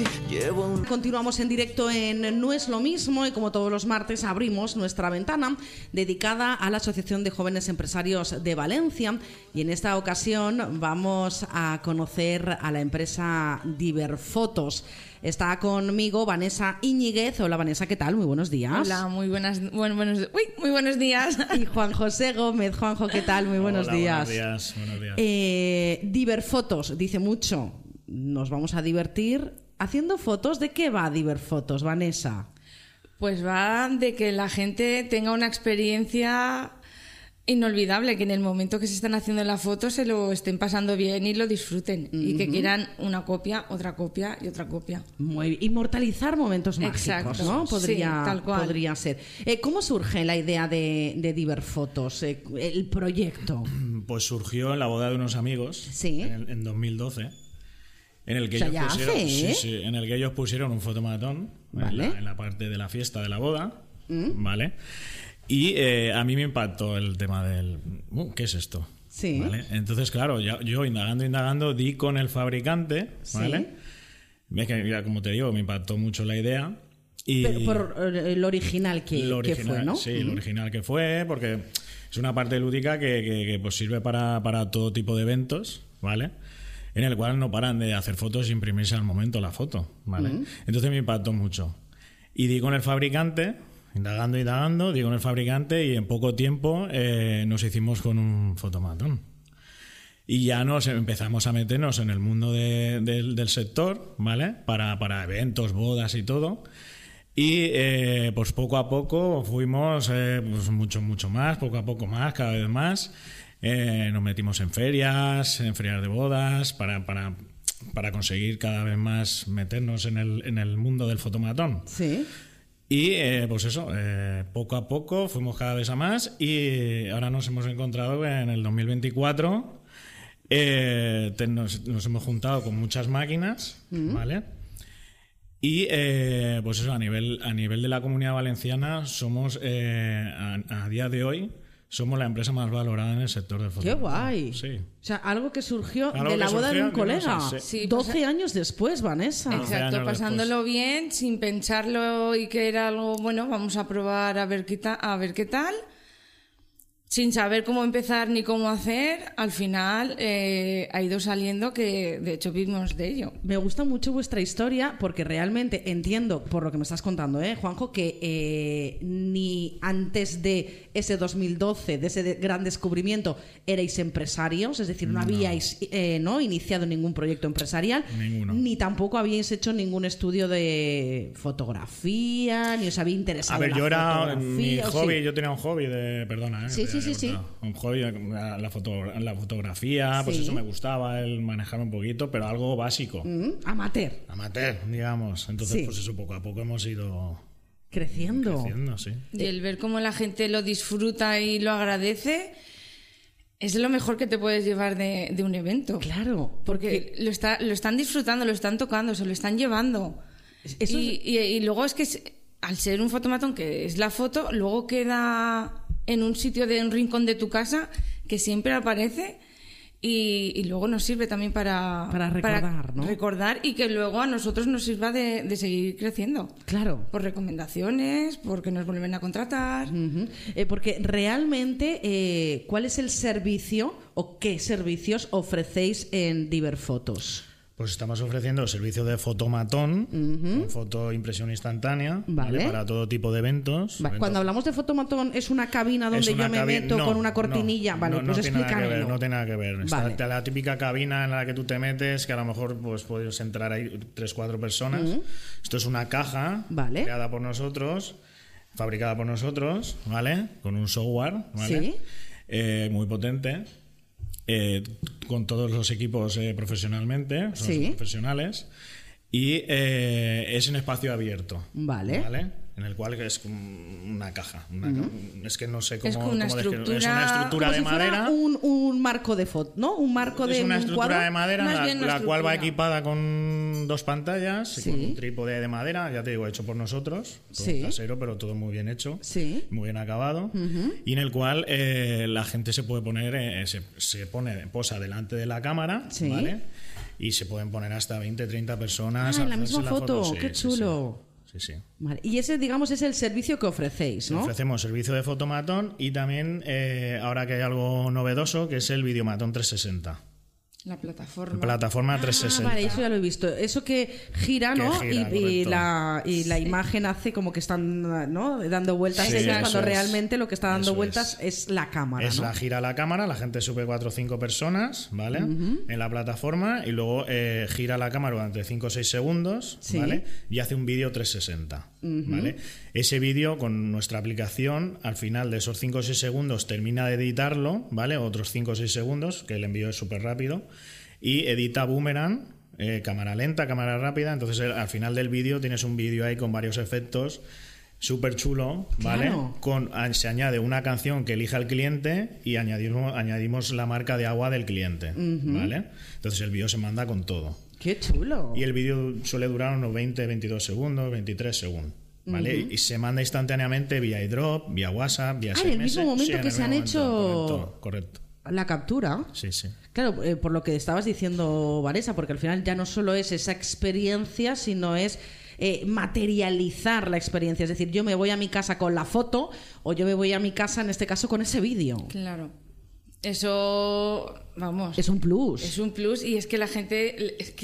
Continuamos en directo en No es lo mismo y como todos los martes abrimos nuestra ventana dedicada a la Asociación de Jóvenes Empresarios de Valencia y en esta ocasión vamos a conocer a la empresa Diverfotos. Está conmigo Vanessa Íñiguez. Hola Vanessa, ¿qué tal? Muy buenos días. Hola, muy buenos días. Y Juan José Gómez. Juanjo, ¿qué tal? Muy buenos días. Buenos días. Diverfotos, dice mucho. Nos vamos a divertir haciendo fotos. ¿De qué va Diverfotos, Vanessa? Pues va de que la gente tenga una experiencia inolvidable, que en el momento que se están haciendo la foto se lo estén pasando bien y lo disfruten, y que quieran una copia, otra copia y otra copia. Muy bien. Inmortalizar momentos mágicos. Exacto. ¿No? Sí, tal cual. Podría ser. ¿Cómo surge la idea de Diverfotos, el proyecto? Pues surgió en la boda de unos amigos, sí, en 2012. En el que, en el que ellos pusieron un fotomatón, ¿vale?, en la parte de la fiesta de la boda, ¿vale? Y a mí me impactó el tema del ¿qué es esto? Sí. ¿Vale? Entonces, claro, yo indagando di con el fabricante, ¿vale? Sí. Que, como te digo, me impactó mucho la idea. Y pero por el original que fue, ¿no? Sí, el original que fue, porque es una parte lúdica que pues sirve para todo tipo de eventos, ¿vale? En el cual no paran de hacer fotos y imprimirse al momento la foto, ¿vale? Entonces me impactó mucho. Y di con el fabricante, indagando, di con el fabricante y en poco tiempo nos hicimos con un fotomatón. Y ya nos empezamos a meternos en el mundo del sector, ¿vale? Para eventos, bodas y todo. Y pues poco a poco fuimos pues mucho más, poco a poco más, cada vez más. Nos metimos en ferias de bodas para conseguir cada vez más meternos en el mundo del fotomatón. Sí. Y pues eso, poco a poco fuimos cada vez a más y ahora nos hemos encontrado en el 2024 nos hemos juntado con muchas máquinas, ¿vale? Y pues eso, a nivel de la Comunidad Valenciana somos a día de hoy somos la empresa más valorada en el sector del fotomatón. ¡Qué guay! Sí. O sea, algo que surgió de la boda de un colega. Sí, 12 años después, Vanessa. Exacto, pasándolo bien, sin pensarlo y que era algo, bueno, vamos a probar a ver qué tal. Sin saber cómo empezar ni cómo hacer, al final ha ido saliendo, que de hecho vivimos de ello. Me gusta mucho vuestra historia porque realmente entiendo, por lo que me estás contando, Juanjo, que ni antes de ese 2012, de ese gran descubrimiento, erais empresarios, es decir, no habíais iniciado ningún proyecto empresarial. Ninguno. Ni tampoco habíais hecho ningún estudio de fotografía, ni os había interesado. A ver, yo era mi hobby, sí. Yo tenía un hobby de, perdona, Sí. un hobby, la fotografía, pues eso me gustaba, el manejar un poquito, pero algo básico. Amateur, digamos. Entonces, pues eso, poco a poco hemos ido creciendo, sí. Y el ver cómo la gente lo disfruta y lo agradece es lo mejor que te puedes llevar de un evento. Claro, porque lo están disfrutando, lo están tocando, se lo están llevando. Y luego es que al ser un fotomatón, que es la foto, luego queda en un sitio de un rincón de tu casa que siempre aparece y luego nos sirve también para recordar, ¿no? Recordar, y que luego a nosotros nos sirva de seguir creciendo. Claro. Por recomendaciones, porque nos vuelven a contratar. Porque realmente, ¿cuál es el servicio o qué servicios ofrecéis en Diverfotos? Pues estamos ofreciendo servicio de fotomatón, con fotoimpresión instantánea, ¿vale? Para todo tipo de eventos. Cuando hablamos de fotomatón, ¿es una cabina donde yo me meto con una cortinilla? Pues explícamelo. No tiene nada que ver. Vale. Está la típica cabina en la que tú te metes, que a lo mejor pues puedes entrar ahí 3-4 personas. Esto es una caja creada por nosotros, fabricada por nosotros, ¿vale? Con un software, ¿vale? Sí. Muy potente. Con todos los equipos profesionalmente, son profesionales, y es en espacio abierto. Vale. En el cual es una caja. Es que no sé cómo, es como una estructura, es una estructura de madera. Un marco de foto, ¿no? Un marco de es una estructura cuadro. de madera, la cual va equipada con 2 pantallas y con un trípode de madera, ya te digo, hecho por nosotros, todo casero, pero todo muy bien hecho, muy bien acabado, y en el cual la gente se puede poner, posa delante de la cámara, ¿vale? Y se pueden poner hasta 20, 30 personas. En la misma foto. ¡Qué chulo! Sí. Vale. Y ese, digamos, es el servicio que ofrecéis, ¿no? Ofrecemos servicio de fotomatón y también, ahora que hay algo novedoso, que es el videomatón 360. La plataforma. Plataforma 360. Vale, eso ya lo he visto. Eso que gira, ¿no? Y la imagen hace como que están, ¿no?, dando vueltas cuando realmente lo que está dando vueltas es la cámara, ¿no? Gira la cámara, la gente sube 4 o 5 personas, ¿vale? En la plataforma y luego gira la cámara durante 5 o 6 segundos, ¿vale? Y hace un vídeo 360, ¿vale? Ese vídeo con nuestra aplicación, al final de esos 5 o 6 segundos termina de editarlo, ¿vale? Otros 5 o 6 segundos, que el envío es súper rápido. Y edita Boomerang, cámara lenta, cámara rápida. Entonces al final del vídeo tienes un vídeo ahí con varios efectos súper chulo, ¿vale? Claro. Se añade una canción que elija el cliente y añadimos la marca de agua del cliente, ¿vale? Entonces el vídeo se manda con todo. ¡Qué chulo! Y el vídeo suele durar unos 20, 22 segundos, 23 segundos. ¿Vale? Y se manda instantáneamente vía iDrop, vía WhatsApp, vía SMS. En el mismo momento que se han hecho... Correcto. La captura. Sí. Claro, por lo que estabas diciendo, Vanessa, porque al final ya no solo es esa experiencia, sino es materializar la experiencia. Es decir, yo me voy a mi casa con la foto o yo me voy a mi casa, en este caso, con ese vídeo. Claro. Eso, vamos. Es un plus. Es un plus y es que la gente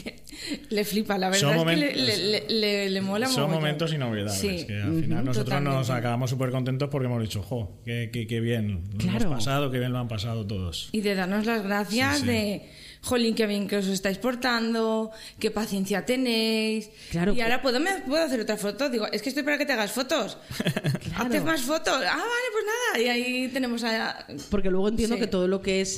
le flipa. La verdad es que le mola mucho. Son momentos inolvidables. Sí. Que al final nosotros nos acabamos súper contentos porque hemos dicho, qué bien lo hemos pasado, qué bien lo han pasado todos. Y de darnos las gracias de... Jolín, qué bien que os estáis portando, qué paciencia tenéis. Claro, y ahora puedo hacer otra foto. Digo, es que estoy para que te hagas fotos. Haces más fotos. Vale, pues nada. Y ahí tenemos Porque luego entiendo que todo lo que es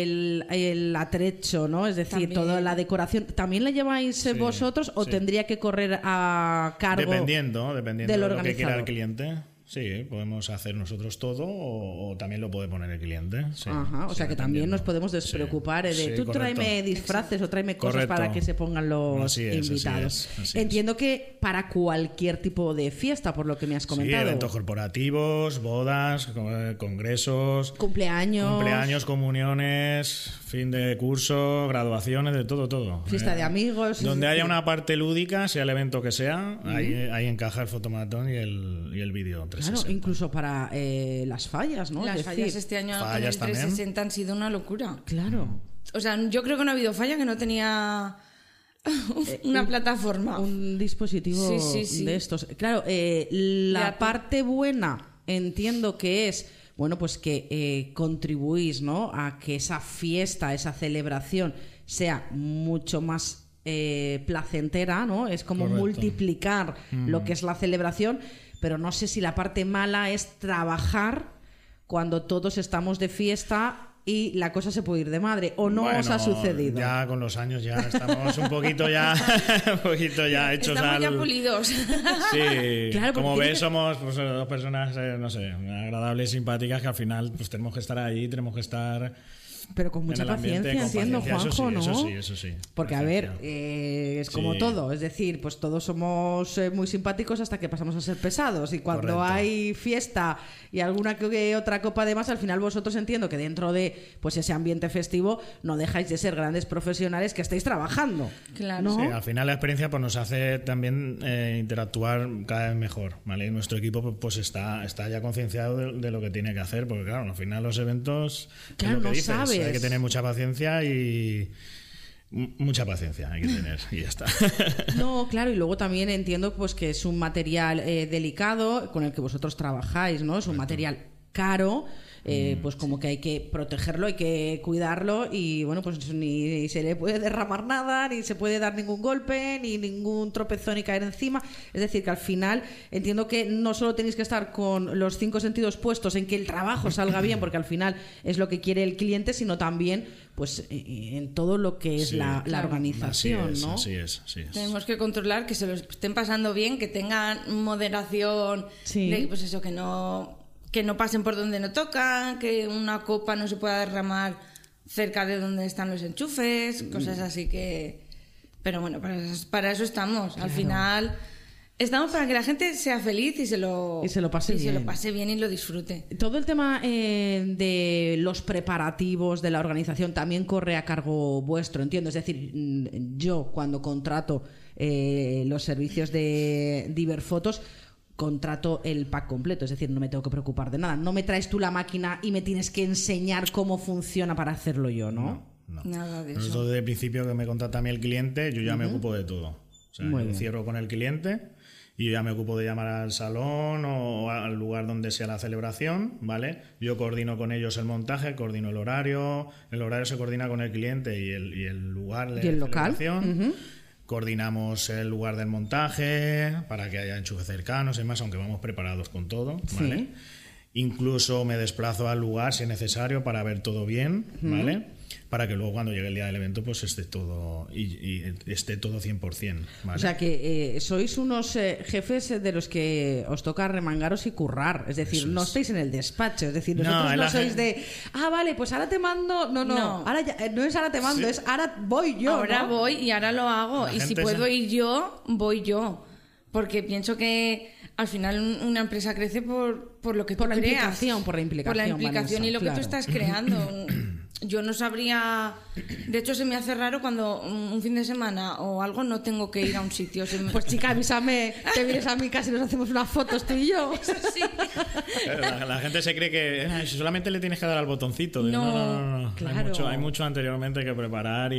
el atrecho, ¿no? Es decir, también toda la decoración, ¿también la lleváis vosotros o tendría que correr a cargo dependiendo de lo que quiera el cliente? Sí, podemos hacer nosotros todo o también lo puede poner el cliente. Sí, o sea que también nos podemos despreocupar de tú tráeme disfraces o tráeme cosas para que se pongan los invitados. Así es. Entiendo que para cualquier tipo de fiesta, por lo que me has comentado. Sí, eventos corporativos, bodas, congresos, cumpleaños, comuniones, fin de curso, graduaciones, de todo. Fiesta de amigos. Donde haya una parte lúdica, sea el evento que sea, ahí encaja el fotomatón y el vídeo. Claro, incluso para las fallas, ¿no? Las fallas este año con el 360 han sido una locura. Claro. O sea, yo creo que no ha habido falla que no tenía una plataforma. Un dispositivo de estos. Claro, la parte buena entiendo que es, bueno, pues que contribuís, ¿no?, a que esa fiesta, esa celebración sea mucho más placentera, ¿no? Es como multiplicar lo que es la celebración. Pero no sé si la parte mala es trabajar cuando todos estamos de fiesta y la cosa se puede ir de madre. ¿O no os ha sucedido? Ya con los años ya estamos un poquito ya hechos estamos ya pulidos. Sí, claro, como ves somos pues, 2 personas, no sé, agradables, simpáticas, que al final pues tenemos que estar ahí, tenemos que estar... Pero con mucha paciencia, entiendo, Juanjo, ¿no? Eso sí. Porque, a ver, es como todo. Es decir, pues todos somos muy simpáticos hasta que pasamos a ser pesados. Y cuando hay fiesta y alguna que otra copa de más, al final vosotros entiendo que dentro de pues ese ambiente festivo no dejáis de ser grandes profesionales que estáis trabajando. Claro. ¿No? Sí, al final la experiencia pues nos hace también interactuar cada vez mejor, ¿vale? Y nuestro equipo pues está ya concienciado de lo que tiene que hacer, porque claro, al final los eventos... Claro, lo que no dices, sabes. Hay que tener mucha paciencia y... Mucha paciencia hay que tener y ya está. No, claro, y luego también entiendo pues que es un material delicado con el que vosotros trabajáis, ¿no? Es un material caro pues como que hay que protegerlo, hay que cuidarlo y bueno, pues ni se le puede derramar nada, ni se puede dar ningún golpe, ni ningún tropezón y caer encima. Es decir, que al final entiendo que no solo tenéis que estar con los 5 sentidos puestos en que el trabajo salga bien, porque al final es lo que quiere el cliente, sino también pues en todo lo que es la organización, ¿no? Así es. Tenemos que controlar que se lo estén pasando bien, que tengan moderación, de, pues eso, que no pasen por donde no tocan, que una copa no se pueda derramar cerca de donde están los enchufes, cosas así que... Pero bueno, para eso estamos. Al final... Estamos para que la gente sea feliz y se lo pase bien y lo disfrute. Todo el tema de los preparativos de la organización también corre a cargo vuestro, entiendo. Es decir, yo cuando contrato los servicios de Diverfotos, contrato el pack completo, es decir, no me tengo que preocupar de nada. No me traes tú la máquina y me tienes que enseñar cómo funciona para hacerlo yo, ¿no? No. Nada de eso. Nosotros desde el principio que me contrata a mí el cliente, yo ya me ocupo de todo. O sea, yo cierro con el cliente y yo ya me ocupo de llamar al salón o al lugar donde sea la celebración, ¿vale? Yo coordino con ellos el montaje, coordino el horario se coordina con el cliente y el lugar de celebración. Coordinamos el lugar del montaje para que haya enchufes cercanos y más, aunque vamos preparados con todo, ¿vale? Sí. Incluso me desplazo al lugar si es necesario para ver todo bien, ¿vale? Para que luego cuando llegue el día del evento pues esté todo y esté todo 100%, ¿vale? O sea que sois unos jefes de los que os toca remangaros y currar, es decir, no estáis en el despacho, es decir, vosotros no sois de vale, pues ahora te mando, no. Ahora ya, no es ahora te mando, es ahora voy yo, ahora voy y ahora lo hago, y si puedo ir yo, voy yo, porque pienso que al final una empresa crece por lo que tú creas. Por la implicación, Vanessa, y lo que tú estás creando. Yo no sabría... De hecho, se me hace raro cuando un fin de semana o algo no tengo que ir a un sitio. Pues chica, avísame, te vienes a mi casa y nos hacemos unas fotos tú y yo. Sí. La gente se cree que solamente le tienes que dar al botoncito. No. Claro. Hay mucho anteriormente que preparar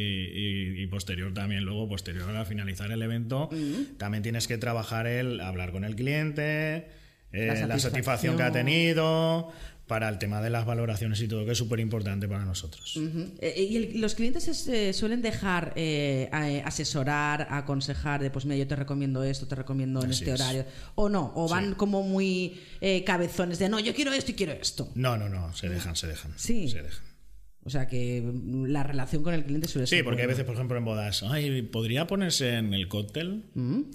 y posterior también. Luego, posterior a finalizar el evento, también tienes que trabajar hablar con el cliente, la satisfacción que ha tenido... para el tema de las valoraciones y todo, que es súper importante para nosotros. ¿Y los clientes suelen dejar asesorar, aconsejar de pues mira, yo te recomiendo esto, te recomiendo en Así este horario? ¿O no? ¿O van como muy cabezones de no, yo quiero esto y quiero esto? No, se dejan. Sí. Se dejan. O sea que la relación con el cliente suele ser... Sí, porque hay veces, por ejemplo, en bodas, ¿podría ponerse en el cóctel?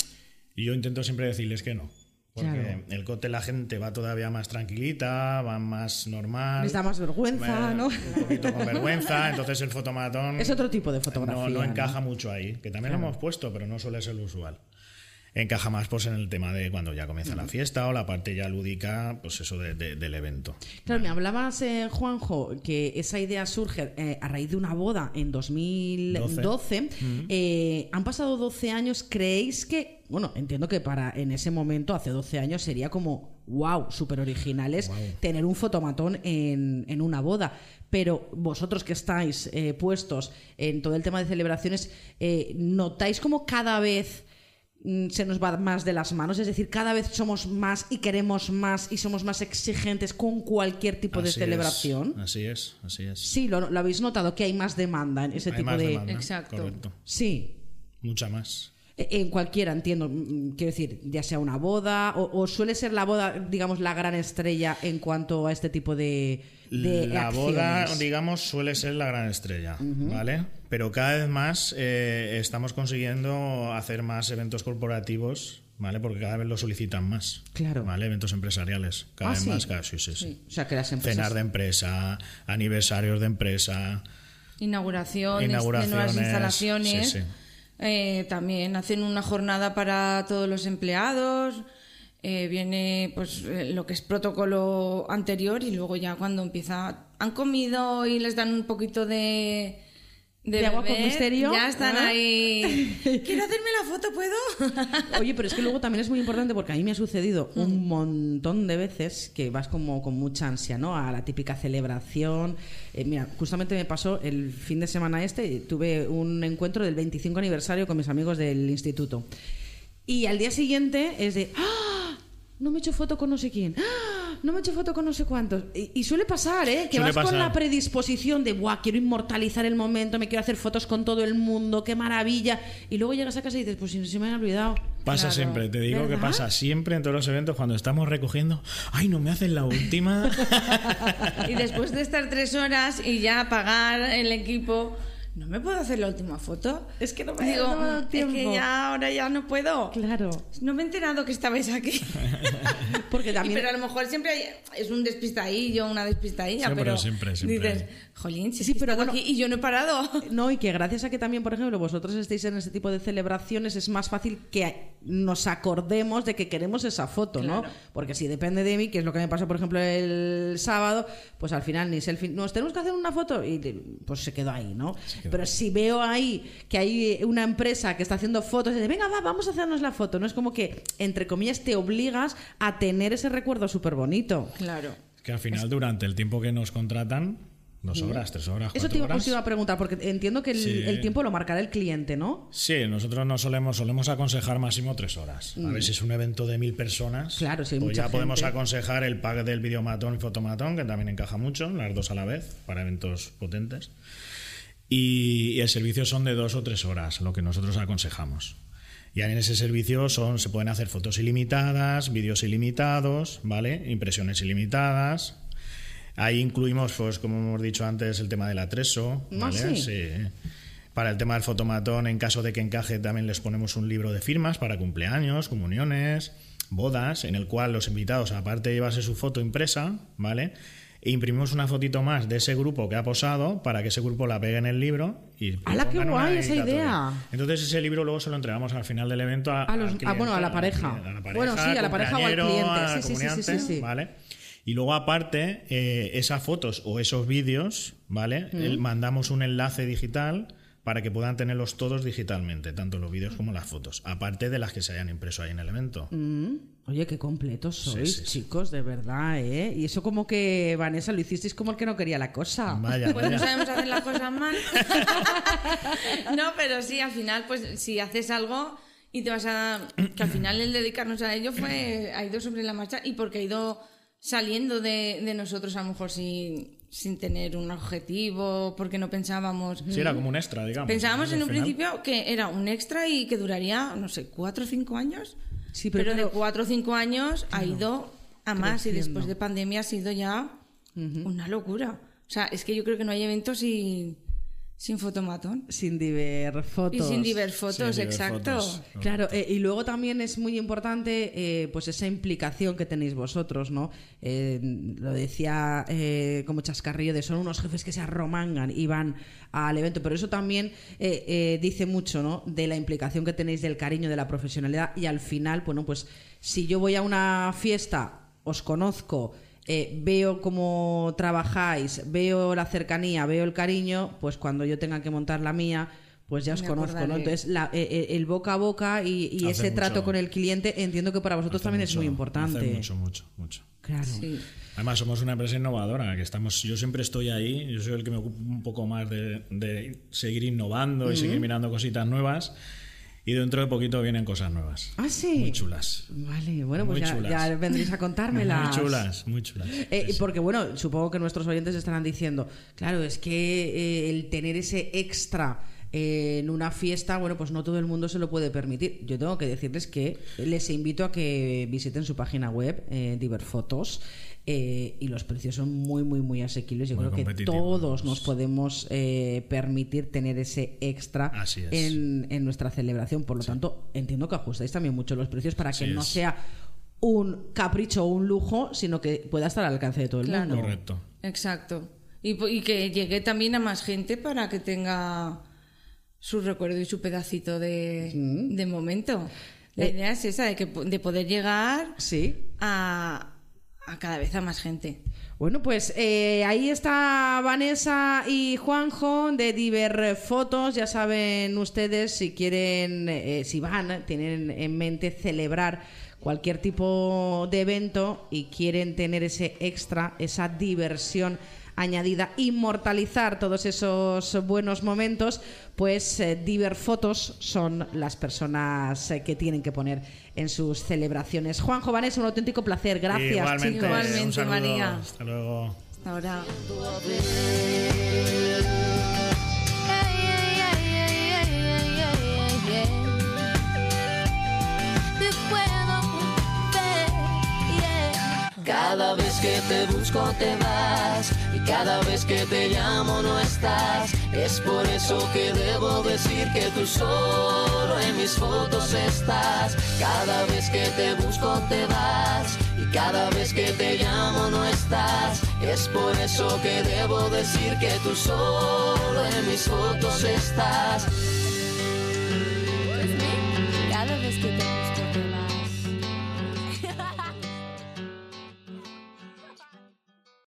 Y yo intento siempre decirles que no. Porque el cóctel la gente va todavía más tranquilita, va más normal. Les da más vergüenza, ¿no? Un poquito con vergüenza, entonces el fotomatón... Es otro tipo de fotografía. No encaja mucho ahí, que también lo hemos puesto, pero no suele ser lo usual. Encaja más pues en el tema de cuando ya comienza la fiesta o la parte ya lúdica, pues eso del evento. Claro, me hablabas, Juanjo, que esa idea surge a raíz de una boda en 2012. Han pasado 12 años, ¿creéis que...? Bueno, entiendo que en ese momento, hace 12 años, sería como, wow, súper originales tener un fotomatón en una boda. Pero vosotros que estáis puestos en todo el tema de celebraciones, ¿notáis como cada vez se nos va más de las manos? Es decir, cada vez somos más y queremos más y somos más exigentes con cualquier tipo de celebración. Así es. Sí, lo habéis notado, que hay más demanda en ese tipo de... Demanda, exacto. Correcto. Sí. Mucha más. En cualquiera, entiendo. Quiero decir, ya sea una boda o suele ser la boda, digamos, la gran estrella en cuanto a este tipo de la acciones. Boda, digamos, suele ser la gran estrella, ¿vale? Pero cada vez más estamos consiguiendo hacer más eventos corporativos, ¿vale? Porque cada vez lo solicitan más. Claro. ¿Vale? Eventos empresariales. Cada vez más. Sí. O sea, que las empresas... Cenar de empresa, aniversarios de empresa... Inauguraciones de nuevas instalaciones... Sí. También hacen una jornada para todos los empleados, viene pues lo que es protocolo anterior y luego ya cuando han comido y les dan un poquito de agua con misterio, ya están ahí. ¿Quiero hacerme la foto? ¿Puedo? Oye, pero es que luego también es muy importante porque a mí me ha sucedido un montón de veces que vas como con mucha ansia, ¿no? A la típica celebración. Mira, justamente me pasó el fin de semana tuve un encuentro del 25 aniversario con mis amigos del instituto. Y al día siguiente es de... ¡Ah! No me he hecho foto con no sé quién. ¡Ah! no me he hecho foto con no sé cuántos. Y suele pasar, ¿eh? Que Suele vas con pasar. la predisposición de, ¡buah, quiero inmortalizar el momento, me quiero hacer fotos con todo el mundo, qué maravilla! Y luego llegas a casa y dices, pues si se me ha olvidado. Pasa Claro. siempre, te digo ¿Verdad? que pasa siempre en todos los eventos cuando estamos recogiendo. ¡Ay, no me hacen la última! Y después de estar 3 horas y ya pagar el equipo, ¿no me puedo hacer la última foto? Es que no me Digo, ha dado es tiempo. que ya ahora ya no puedo. Claro. No me he enterado que estabais aquí. Porque también... Pero a lo mejor siempre es un despistadillo, una despistadilla, Siempre, pero siempre. dices, jolín, si Sí, sí, pero pero bueno, aquí y yo no he parado. No, y que gracias a que también, por ejemplo, vosotros estéis en este tipo de celebraciones, es más fácil que nos acordemos de que queremos esa foto, ¿no? Claro. Porque si depende de mí, que es lo que me pasó, por ejemplo, el sábado, pues al final ni selfie, nos tenemos que hacer una foto y pues se quedó ahí, ¿no? Pero si veo ahí que hay una empresa que está haciendo fotos y dice, venga, vamos a hacernos la foto, ¿no? Es como que, entre comillas, te obligas a tener ese recuerdo súper bonito. Claro. Que al final, durante el tiempo que nos contratan, 2 horas, 3 horas, 4 Eso horas. os iba a preguntar, porque entiendo que Sí. el tiempo lo marcará el cliente, ¿no? Sí, nosotros no solemos aconsejar máximo 3 horas. A ver si es un evento de 1000 personas. Claro, si hay pues mucha ya podemos gente. aconsejar el pack del videomatón y fotomatón, que también encaja mucho, las 2 a la vez, para eventos potentes. Y el servicio son de 2 o 3 horas, lo que nosotros aconsejamos. Y en ese servicio se pueden hacer fotos ilimitadas, vídeos ilimitados, ¿vale? Impresiones ilimitadas. Ahí incluimos, pues como hemos dicho antes, el tema del atreso, ¿Ah, ¿vale? sí? Para el tema del fotomatón, en caso de que encaje, también les ponemos un libro de firmas para cumpleaños, comuniones, bodas, en el cual los invitados, aparte de llevarse su foto impresa, ¿vale? E imprimimos una fotito más de ese grupo que ha posado para que ese grupo la pegue en el libro y ¡Hala, qué pongan una guay esa dedicatoria. idea! Entonces ese libro luego se lo entregamos al final del evento A la pareja. Bueno, sí, a la pareja o al cliente. al Sí, acompañante, sí. ¿vale? Y luego aparte, esas fotos o esos vídeos, ¿vale? Mandamos un enlace digital para que puedan tenerlos todos digitalmente, tanto los vídeos como las fotos, aparte de las que se hayan impreso ahí en el evento. Oye, qué completos sois, Sí. chicos, de verdad, ¿eh? Y eso como que, Vanessa, lo hicisteis como el que no quería la cosa. Vaya, Pues no vaya. sabemos hacer las cosas mal. No, pero sí, al final, pues si haces algo y te vas a... Que al final el dedicarnos a ello ha ido sobre la marcha y porque ha ido saliendo de nosotros a lo mejor sin tener un objetivo, porque no pensábamos... Sí, era como un extra, digamos. Pensábamos en Al un final. principio que era un extra y que duraría, no sé, 4 o 5 años. Sí, pero claro, de 4 o 5 años ha ido a más y creciendo. después de pandemia ha sido ya una locura. O sea, es que yo creo que no hay eventos sin fotomatón. sin diver fotos. Y sin diversas fotos, Sí, diversas exacto. fotos. Claro, y luego también es muy importante pues esa implicación que tenéis vosotros, ¿no? Lo decía como chascarrillo de son unos jefes que se arromangan y van al evento, pero eso también dice mucho, ¿no? De la implicación que tenéis, del cariño, de la profesionalidad y al final, bueno, pues si yo voy a una fiesta, os conozco, veo cómo trabajáis, veo la cercanía, veo el cariño, pues cuando yo tenga que montar la mía, pues ya os Me conozco, ¿no? acordaré. Entonces, el boca a boca y Hace ese trato mucho. con el cliente, entiendo que para vosotros Hace también es mucho, muy importante. hace mucho. Claro. Sí. Además, somos una empresa innovadora, que yo siempre estoy ahí, yo soy el que me ocupo un poco más de seguir innovando y seguir mirando cositas nuevas. Y dentro de poquito vienen cosas nuevas. Ah, sí. Muy chulas. Vale, bueno, Muy pues chulas. ya vendréis a contármelas. Muy chulas. Y porque, bueno, supongo que nuestros oyentes estarán diciendo, claro, es que el tener ese extra en una fiesta, bueno, pues no todo el mundo se lo puede permitir. Yo tengo que decirles que les invito a que visiten su página web, Diverfotos, y los precios son muy asequibles. Yo Muy creo que competitivos. todos nos podemos permitir tener ese extra Así es. en nuestra celebración. Por lo tanto, entiendo que ajustáis también mucho los precios para que Así no es. sea un capricho o un lujo, sino que pueda estar al alcance de todo el Claro. mundo. Correcto. Exacto. Y que llegue también a más gente para que tenga su recuerdo y su pedacito de momento. La idea es esa, de poder llegar Sí. a cada vez a más gente. Bueno, pues ahí está Vanessa y Juanjo de Diverfotos. Ya saben ustedes, si quieren, tienen en mente celebrar cualquier tipo de evento y quieren tener ese extra, esa diversión añadida. Inmortalizar todos esos buenos momentos, pues Diver Fotos son las personas que tienen que poner en sus celebraciones. Juanjo, Vanessa, un auténtico placer. Gracias, igualmente, chicos. Igualmente, María. Hasta luego. Hasta ahora. Cada vez que te busco te vas y cada vez que te llamo no estás. Es por eso que debo decir que tú solo en mis fotos estás. Cada vez que te busco te vas y cada vez que te llamo no estás. Es por eso que debo decir que tú solo en mis fotos estás.